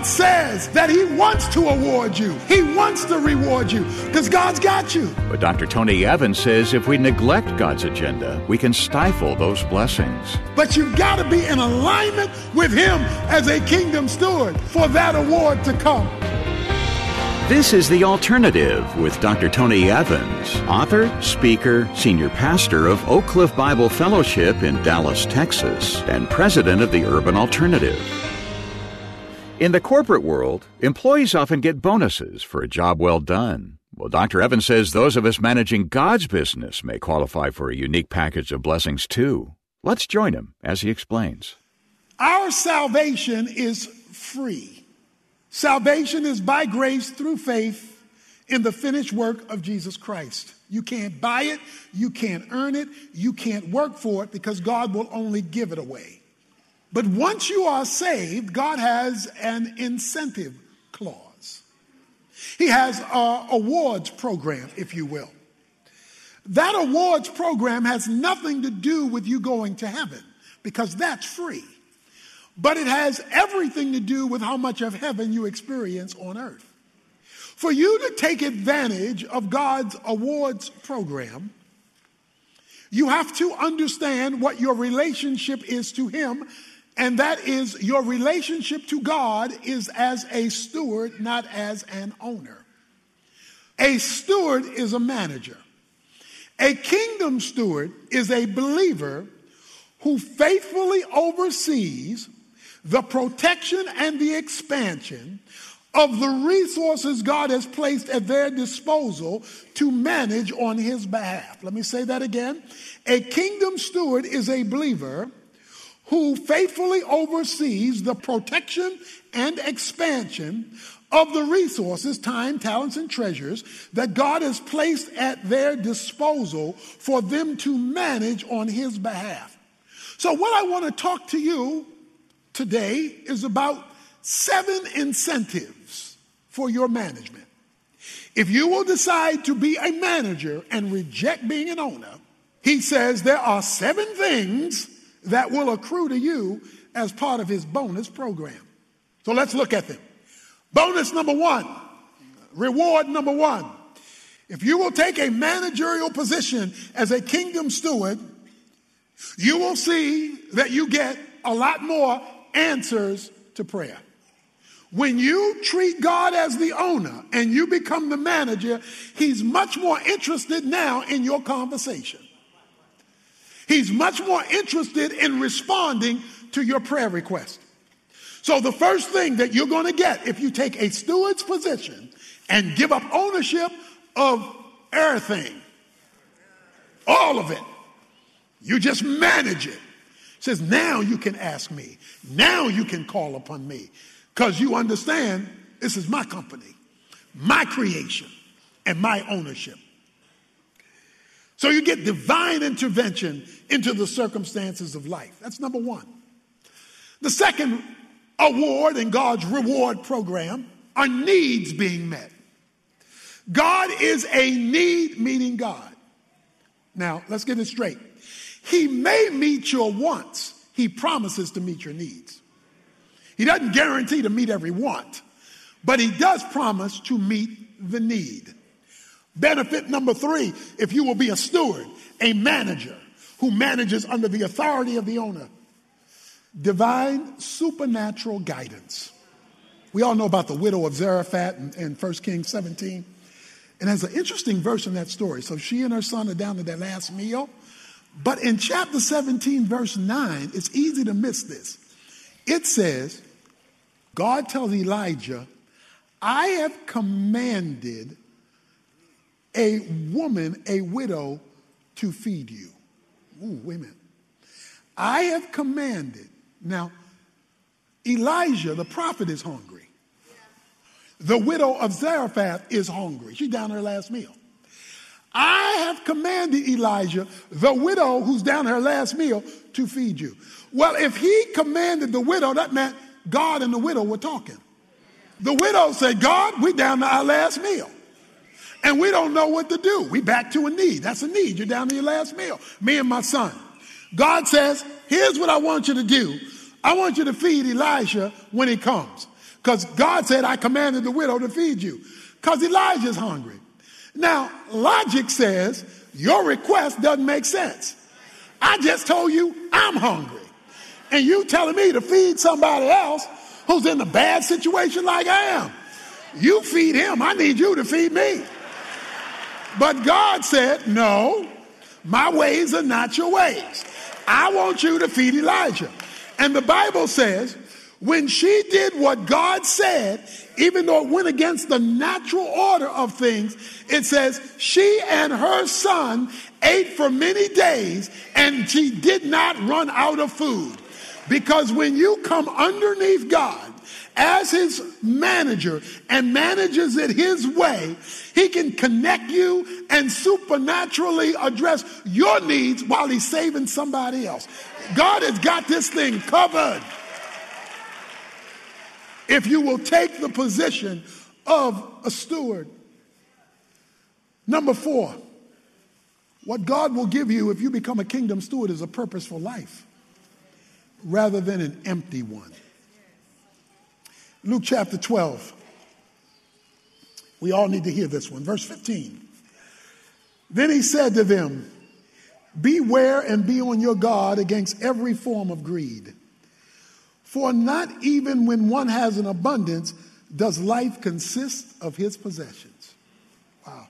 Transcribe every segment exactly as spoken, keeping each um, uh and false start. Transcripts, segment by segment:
God says that he wants to award you. He wants to reward you because God's got you. But Doctor Tony Evans says if we neglect God's agenda, we can stifle those blessings. But you've got to be in alignment with him as a kingdom steward for that award to come. This is The Alternative with Doctor Tony Evans, author, speaker, senior pastor of Oak Cliff Bible Fellowship in Dallas, Texas, and president of the Urban Alternative. In the corporate world, employees often get bonuses for a job well done. Well, Doctor Evans says those of us managing God's business may qualify for a unique package of blessings too. Let's join him as he explains. Our salvation is free. Salvation is by grace through faith in the finished work of Jesus Christ. You can't buy it, you can't earn it, you can't work for it because God will only give it away. But once you are saved, God has an incentive clause. He has an awards program, if you will. That awards program has nothing to do with you going to heaven because that's free. But it has everything to do with how much of heaven you experience on earth. For you to take advantage of God's awards program, you have to understand what your relationship is to him, and that is your relationship to God is as a steward, not as an owner. A steward is a manager. A kingdom steward is a believer who faithfully oversees the protection and the expansion of the resources God has placed at their disposal to manage on his behalf. Let me say that again. A kingdom steward is a believer who faithfully oversees the protection and expansion of the resources, time, talents, and treasures that God has placed at their disposal for them to manage on his behalf. So what I want to talk to you today is about seven incentives for your management. If you will decide to be a manager and reject being an owner, he says there are seven things that will accrue to you as part of his bonus program. So let's look at them. Bonus number one, reward number one. If you will take a managerial position as a kingdom steward, you will see that you get a lot more answers to prayer. When you treat God as the owner and you become the manager, he's much more interested now in your conversation. He's much more interested in responding to your prayer request. So the first thing that you're going to get if you take a steward's position and give up ownership of everything, all of it, you just manage it. Says, now you can ask me. Now you can call upon me. Because you understand this is my company, my creation, and my ownership. So you get divine intervention into the circumstances of life. That's number one. The second award in God's reward program are needs being met. God is a need-meeting God. Now, let's get it straight. He may meet your wants. He promises to meet your needs. He doesn't guarantee to meet every want, but he does promise to meet the need. Benefit number three, if you will be a steward, a manager who manages under the authority of the owner, divine supernatural guidance. We all know about the widow of Zarephath in, in First Kings seventeen. And there's an interesting verse in that story. So she and her son are down to their last meal. But in chapter seventeen, verse nine, it's easy to miss this. It says, God tells Elijah, I have commanded a woman, a widow, to feed you. Ooh, wait a minute. I have commanded. Now, Elijah, the prophet, is hungry. The widow of Zarephath is hungry. She's down her last meal. I have commanded Elijah, the widow who's down her last meal, to feed you. Well, if he commanded the widow, that meant God and the widow were talking. The widow said, God, we down to our last meal. And we don't know what to do. We back to a need. That's a need. You're down to your last meal. Me and my son. God says, here's what I want you to do. I want you to feed Elijah when he comes. Because God said, I commanded the widow to feed you. Because Elijah's hungry. Now, logic says your request doesn't make sense. I just told you I'm hungry. And you telling me to feed somebody else who's in a bad situation like I am. You feed him. I need you to feed me. But God said, no, my ways are not your ways. I want you to feed Elijah. And the Bible says, when she did what God said, even though it went against the natural order of things, it says she and her son ate for many days and she did not run out of food. Because when you come underneath God as his manager and manages it his way, he can connect you and supernaturally address your needs while he's saving somebody else. God has got this thing covered. If you will take the position of a steward. Number four, what God will give you if you become a kingdom steward is a purposeful life rather than an empty one. Luke chapter twelve. We all need to hear this one. Verse fifteen. Then he said to them, beware and be on your guard against every form of greed. For not even when one has an abundance does life consist of his possessions. Wow.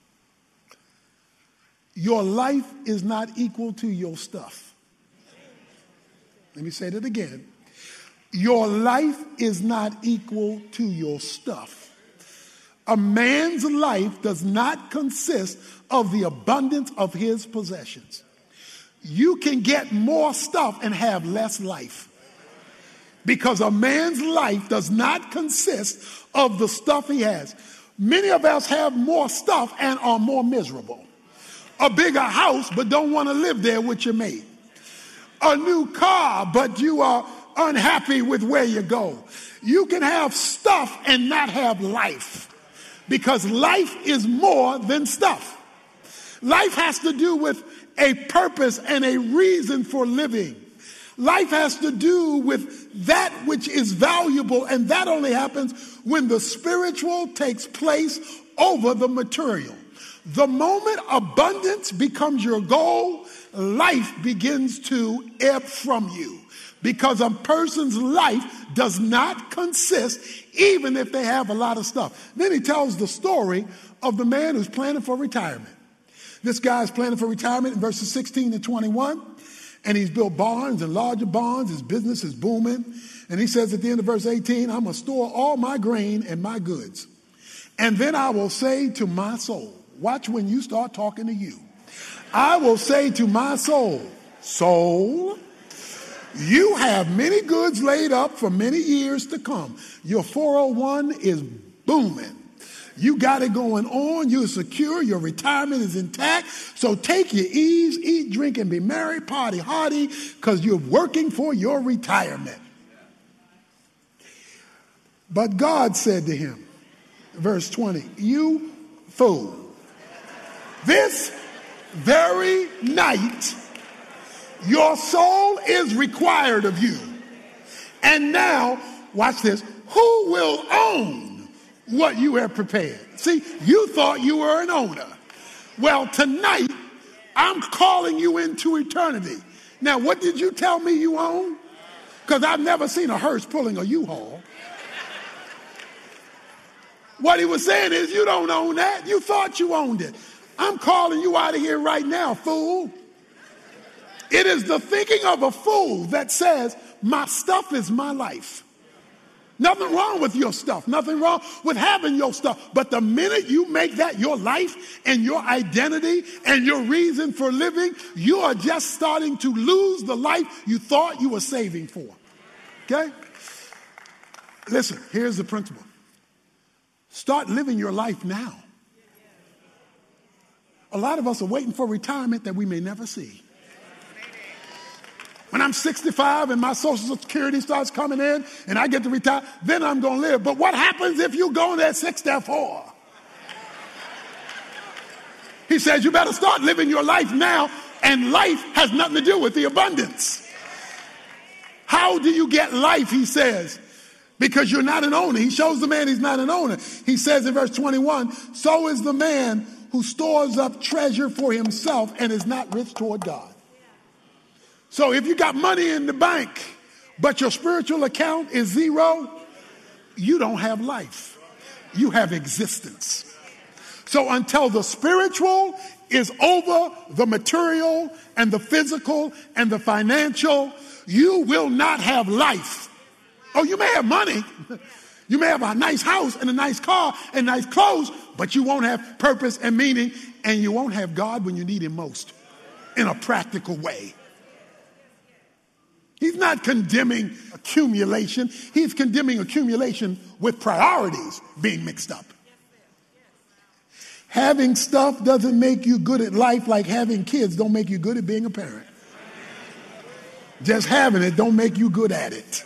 Your life is not equal to your stuff. Let me say that again. Your life is not equal to your stuff. A man's life does not consist of the abundance of his possessions. You can get more stuff and have less life. Because a man's life does not consist of the stuff he has. Many of us have more stuff and are more miserable. A bigger house, but don't want to live there with your mate. A new car, but you are unhappy with where you go. You can have stuff and not have life. Because life is more than stuff. Life has to do with a purpose and a reason for living. Life has to do with that which is valuable, and that only happens when the spiritual takes place over the material. The moment abundance becomes your goal, life begins to ebb from you. Because a person's life does not consist, even if they have a lot of stuff. Then he tells the story of the man who's planning for retirement. This guy's planning for retirement in verses sixteen to twenty-one. And he's built barns and larger barns. His business is booming. And he says at the end of verse eighteen, I'm going to store all my grain and my goods. And then I will say to my soul, watch when you start talking to you. I will say to my soul, soul, you have many goods laid up for many years to come. Your four oh one is booming. You got it going on. You're secure. Your retirement is intact. So take your ease, eat, drink, and be merry, party hardy, because you're working for your retirement. But God said to him, verse twenty, you fool, this very night your soul is required of you. And now, watch this, who will own what you have prepared? See, you thought you were an owner. Well, tonight, I'm calling you into eternity. Now, what did you tell me you own? Because I've never seen a hearse pulling a U-Haul. What he was saying is, you don't own that. You thought you owned it. I'm calling you out of here right now, fool. It is the thinking of a fool that says, my stuff is my life. Nothing wrong with your stuff. Nothing wrong with having your stuff. But the minute you make that your life and your identity and your reason for living, you are just starting to lose the life you thought you were saving for. Okay? Listen, here's the principle. Start living your life now. A lot of us are waiting for retirement that we may never see. When I'm sixty-five and my Social Security starts coming in and I get to retire, then I'm going to live. But what happens if you go at sixty-four? He says you better start living your life now, and life has nothing to do with the abundance. How do you get life, he says? because you're not an owner. He shows the man he's not an owner. He says in verse twenty-one, so is the man who stores up treasure for himself and is not rich toward God. So if you got money in the bank, but your spiritual account is zero, you don't have life. You have existence. So until the spiritual is over the material and the physical and the financial, you will not have life. Oh, you may have money. You may have a nice house and a nice car and nice clothes, but you won't have purpose and meaning, and you won't have God when you need him most in a practical way. He's not condemning accumulation. He's condemning accumulation with priorities being mixed up. Having stuff doesn't make you good at life like having kids don't make you good at being a parent. Just having it don't make you good at it.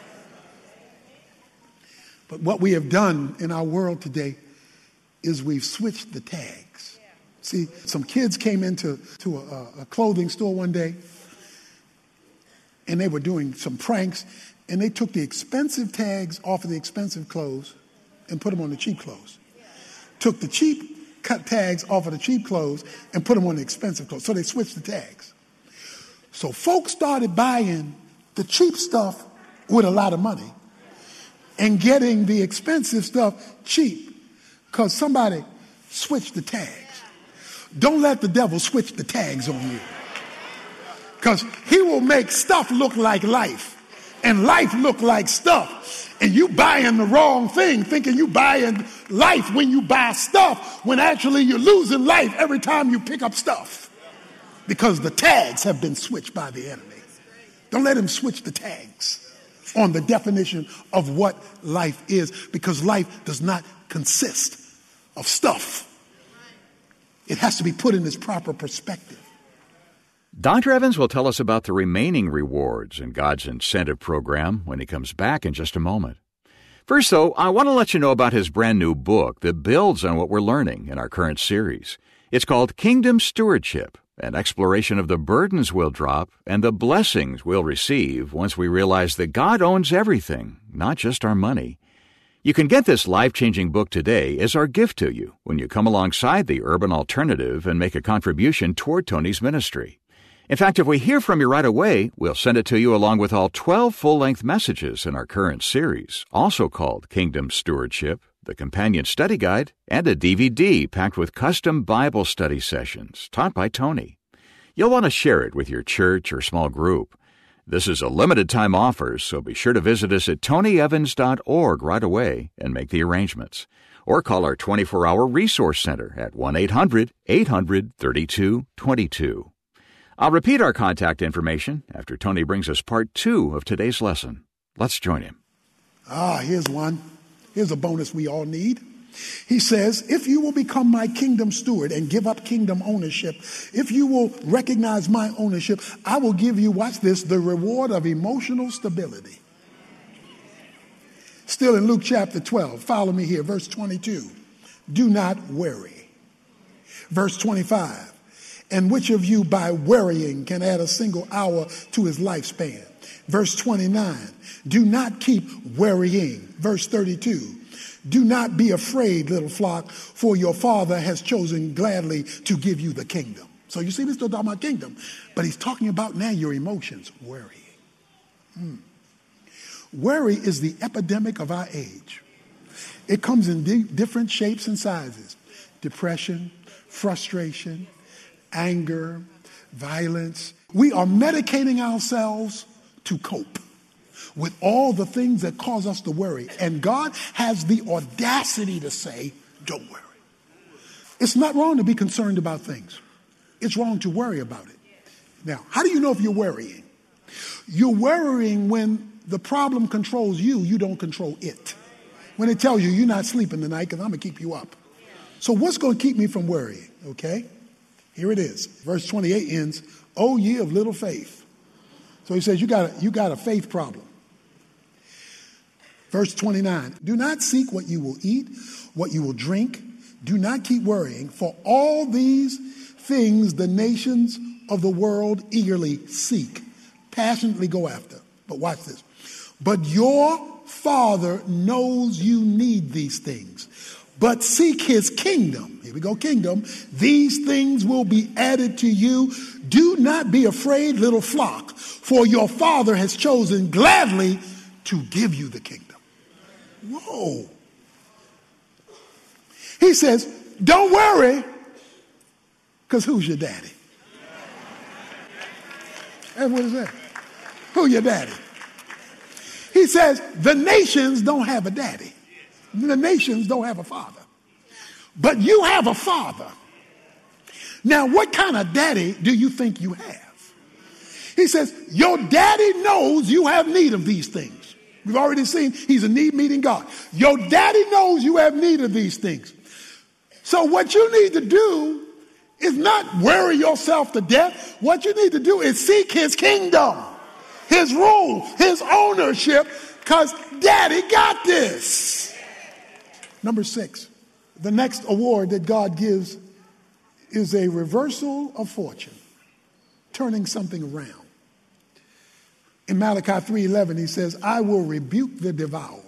But what we have done in our world today is we've switched the tags. See, some kids came into to a, a clothing store one day, and they were doing some pranks, and they took the expensive tags off of the expensive clothes and put them on the cheap clothes. Took the cheap cut tags off of the cheap clothes and put them on the expensive clothes. So they switched the tags. So folks started buying the cheap stuff with a lot of money and getting the expensive stuff cheap because somebody switched the tags. Don't let the devil switch the tags on you, because he will make stuff look like life and life look like stuff. And you buying the wrong thing, thinking you buying life when you buy stuff, when actually you're losing life every time you pick up stuff, because the tags have been switched by the enemy. Don't let him switch the tags on the definition of what life is, because life does not consist of stuff. It has to be put in its proper perspective. Doctor Evans will tell us about the remaining rewards in God's incentive program when he comes back in just a moment. First, though, I want to let you know about his brand new book that builds on what we're learning in our current series. It's called Kingdom Stewardship, an exploration of the burdens we'll drop and the blessings we'll receive once we realize that God owns everything, not just our money. You can get this life-changing book today as our gift to you when you come alongside the Urban Alternative and make a contribution toward Tony's ministry. In fact, if we hear from you right away, we'll send it to you along with all twelve full-length messages in our current series, also called Kingdom Stewardship, the companion study guide, and a D V D packed with custom Bible study sessions taught by Tony. You'll want to share it with your church or small group. This is a limited-time offer, so be sure to visit us at tony evans dot org right away and make the arrangements. Or call our twenty-four hour resource center at one eight hundred eight hundred thirty-two twenty-two. I'll repeat our contact information after Tony brings us part two of today's lesson. Let's join him. Ah, here's one. Here's a bonus we all need. He says, if you will become my kingdom steward and give up kingdom ownership, if you will recognize my ownership, I will give you, watch this, the reward of emotional stability. Still in Luke chapter twelve, follow me here, verse twenty-two. Do not worry. Verse twenty-five. And which of you by worrying can add a single hour to his lifespan? Verse twenty-nine. Do not keep worrying. Verse thirty-two. Do not be afraid, little flock, for your Father has chosen gladly to give you the kingdom. So you see, we're still talking about kingdom, but he's talking about now your emotions, worrying. Hmm. Worry is the epidemic of our age. It comes in di- different shapes and sizes. Depression, frustration, anger, violence. We are medicating ourselves to cope with all the things that cause us to worry. And God has the audacity to say, don't worry. It's not wrong to be concerned about things. It's wrong to worry about it. Now, how do you know if you're worrying? You're worrying when the problem controls you, you don't control it. When it tells you you're not sleeping tonight because I'm going to keep you up. So what's going to keep me from worrying? Okay, here it is. Verse twenty-eight ends, O ye of little faith. So he says you got a, you got a faith problem. Verse twenty-nine, do not seek what you will eat, what you will drink. Do not keep worrying, for all these things the nations of the world eagerly seek, passionately go after. But watch this. But your Father knows you need these things. But seek his kingdom. Here we go, kingdom. These things will be added to you. Do not be afraid, little flock, for your Father has chosen gladly to give you the kingdom. Whoa. He says, don't worry, because who's your daddy? And what is that? Who your daddy? He says, the nations don't have a daddy. The nations don't have a father. But you have a father. Now, what kind of daddy do you think you have? He says, your daddy knows you have need of these things. We've already seen he's a need-meeting God. Your daddy knows you have need of these things. So what you need to do is not worry yourself to death. What you need to do is seek his kingdom, his rule, his ownership, because daddy got this. Number six, the next award that God gives is a reversal of fortune, turning something around. In Malachi three eleven, he says, I will rebuke the devourer.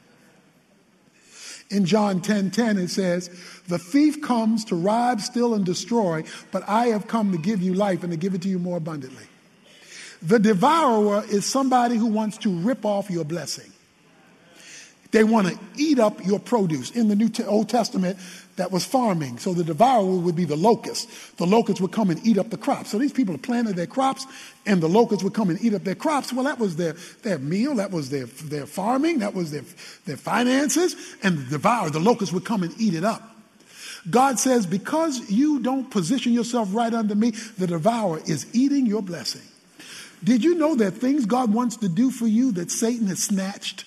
In John ten ten, it says, the thief comes to rob, steal, and destroy, but I have come to give you life and to give it to you more abundantly. The devourer is somebody who wants to rip off your blessing. They want to eat up your produce. In the New T- Old Testament, that was farming. So the devourer would be the locust. The locusts would come and eat up the crops. So these people planted their crops, and the locusts would come and eat up their crops. Well, that was their, their meal. That was their, their farming. That was their, their finances. And the devourer, the locusts would come and eat it up. God says, because you don't position yourself right under me, the devourer is eating your blessing. Did you know that things God wants to do for you that Satan has snatched?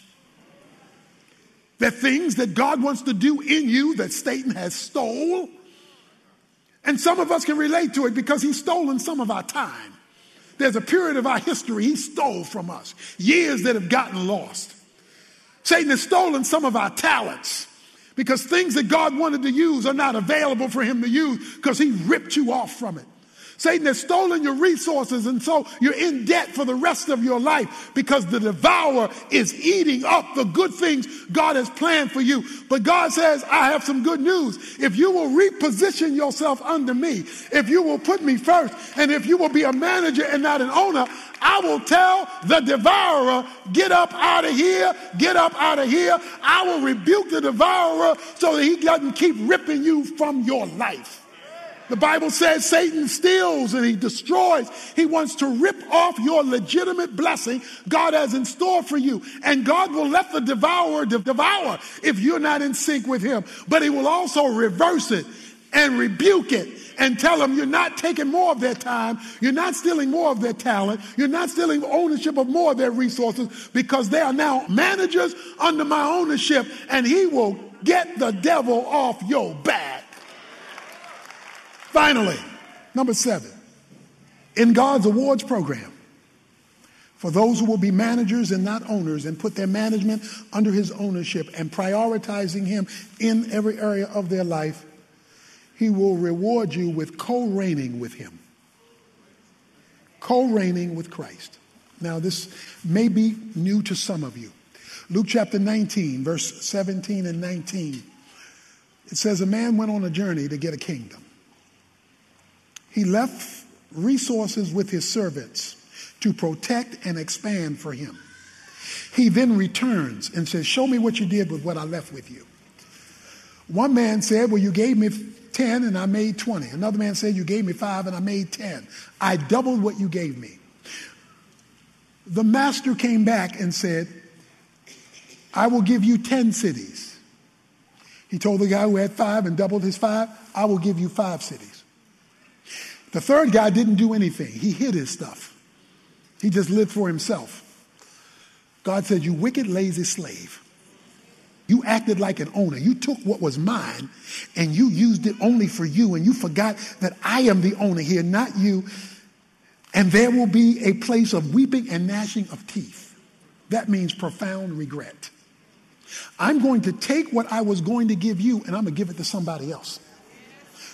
That things that God wants to do in you that Satan has stole. And some of us can relate to it because he's stolen some of our time. There's a period of our history he stole from us. Years that have gotten lost. Satan has stolen some of our talents because things that God wanted to use are not available for him to use because he ripped you off from it. Satan has stolen your resources, and so you're in debt for the rest of your life because the devourer is eating up the good things God has planned for you. But God says, I have some good news. If you will reposition yourself under me, if you will put me first, and if you will be a manager and not an owner, I will tell the devourer, get up out of here, get up out of here. I will rebuke the devourer so that he doesn't keep ripping you from your life. The Bible says Satan steals and he destroys. He wants to rip off your legitimate blessing God has in store for you. And God will let the devourer devour if you're not in sync with him. But he will also reverse it and rebuke it and tell them you're not taking more of their time. You're not stealing more of their talent. You're not stealing ownership of more of their resources because they are now managers under my ownership, and he will get the devil off your back. Finally, number seven, in God's awards program, for those who will be managers and not owners and put their management under his ownership and prioritizing him in every area of their life, he will reward you with co-reigning with him. Co-reigning with Christ. Now, this may be new to some of you. Luke chapter nineteen, verse seventeen and nineteen. It says, a man went on a journey to get a kingdom. He left resources with his servants to protect and expand for him. He then returns and says, show me what you did with what I left with you. One man said, well, you gave me ten and I made twenty. Another man said, you gave me five and I made ten. I doubled what you gave me. The master came back and said, I will give you ten cities. He told the guy who had five and doubled his five, I will give you five cities. The third guy didn't do anything. He hid his stuff. He just lived for himself. God said, you wicked, lazy slave. You acted like an owner. You took what was mine and you used it only for you, and you forgot that I am the owner here, not you. And there will be a place of weeping and gnashing of teeth. That means profound regret. I'm going to take what I was going to give you and I'm going to give it to somebody else.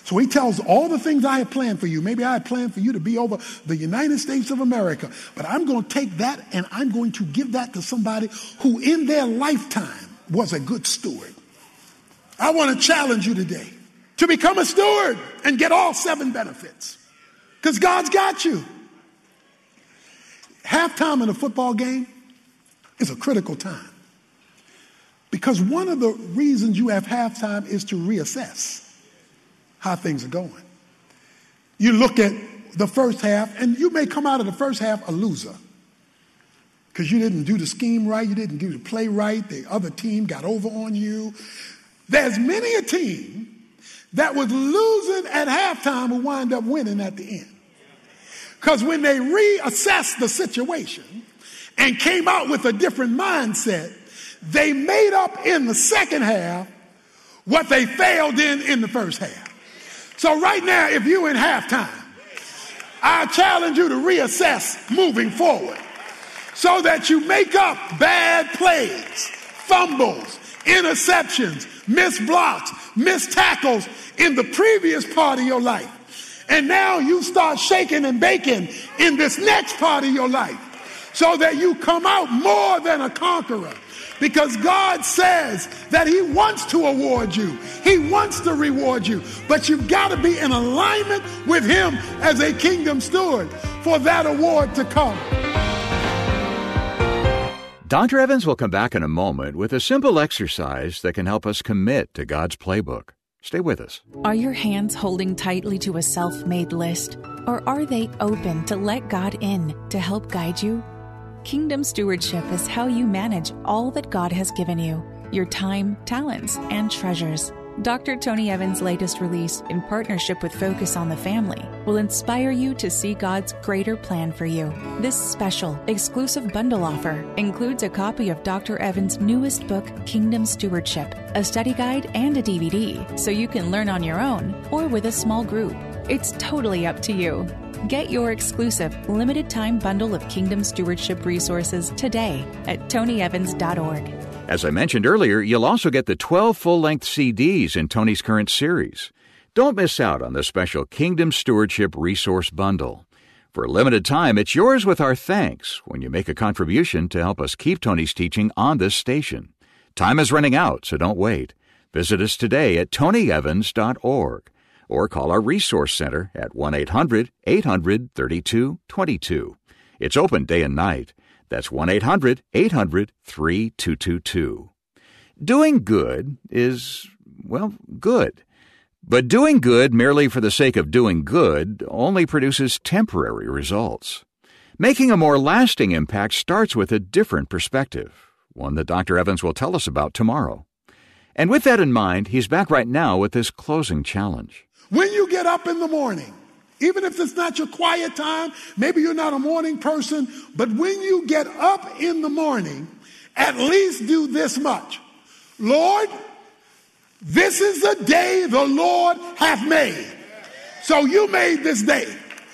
So he tells all the things I had planned for you. Maybe I had planned for you to be over the United States of America, but I'm going to take that and I'm going to give that to somebody who in their lifetime was a good steward. I want to challenge you today to become a steward and get all seven benefits, because God's got you. Halftime in a football game is a critical time, because one of the reasons you have halftime is to reassess how things are going. You look at the first half, and you may come out of the first half a loser because you didn't do the scheme right, you didn't do the play right, the other team got over on you. There's many a team that was losing at halftime will wind up winning at the end. Because when they reassessed the situation and came out with a different mindset, they made up in the second half what they failed in in the first half. So right now, if you're in halftime, I challenge you to reassess moving forward so that you make up bad plays, fumbles, interceptions, missed blocks, missed tackles in the previous part of your life. And now you start shaking and baking in this next part of your life so that you come out more than a conqueror. Because God says that he wants to award you. He wants to reward you. But you've got to be in alignment with him as a kingdom steward for that award to come. Doctor Evans will come back in a moment with a simple exercise that can help us commit to God's playbook. Stay with us. Are your hands holding tightly to a self-made list? Or are they open to let God in to help guide you? Kingdom stewardship is how you manage all that God has given you, your time, talents, and treasures. Doctor Tony Evans' latest release, in partnership with Focus on the Family, will inspire you to see God's greater plan for you. This special, exclusive bundle offer includes a copy of Doctor Evans' newest book, Kingdom Stewardship, a study guide, and a D V D, so you can learn on your own or with a small group. It's totally up to you. Get your exclusive limited-time bundle of Kingdom Stewardship resources today at tony evans dot org. As I mentioned earlier, you'll also get the twelve full-length C Ds in Tony's current series. Don't miss out on the special Kingdom Stewardship Resource Bundle. For a limited time, it's yours with our thanks when you make a contribution to help us keep Tony's teaching on this station. Time is running out, so don't wait. Visit us today at tony evans dot org. Or call our Resource Center at one eight hundred eight hundred thirty-two twenty-two. It's open day and night. That's one eight hundred eight hundred thirty-two twenty-two. Doing good is, well, good. But doing good merely for the sake of doing good only produces temporary results. Making a more lasting impact starts with a different perspective, one that Doctor Evans will tell us about tomorrow. And with that in mind, he's back right now with this closing challenge. When you get up in the morning, even if it's not your quiet time, maybe you're not a morning person, but when you get up in the morning, at least do this much. Lord, this is the day the Lord hath made. So you made this day.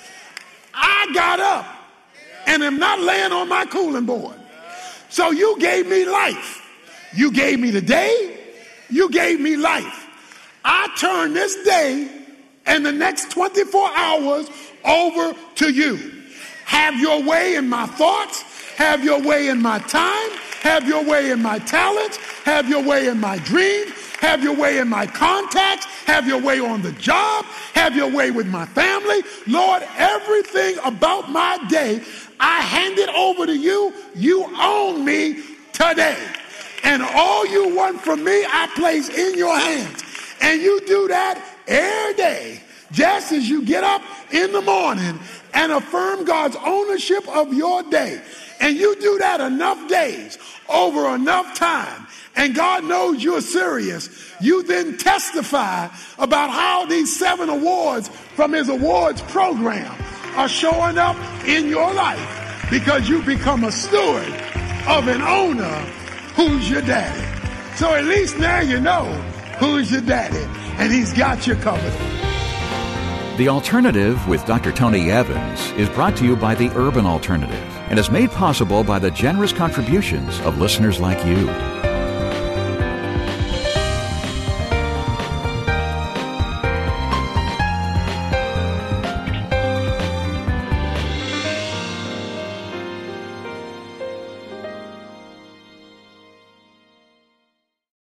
I got up and am not laying on my cooling board. So you gave me life. You gave me the day. You gave me life. I turn this day and the next twenty-four hours over to you. Have your way in my thoughts. Have your way in my time. Have your way in my talents. Have your way in my dreams. Have your way in my contacts. Have your way on the job. Have your way with my family. Lord, everything about my day, I hand it over to you. You own me today. And all you want from me, I place in your hands. And you do that every day, just as you get up in the morning and affirm God's ownership of your day. And you do that enough days, over enough time, and God knows you're serious. You then testify about how these seven awards from his awards program are showing up in your life because you become a steward of an owner who's your daddy. So at least now you know who's your daddy, and he's got you covered. The Alternative with Doctor Tony Evans is brought to you by the Urban Alternative and is made possible by the generous contributions of listeners like you.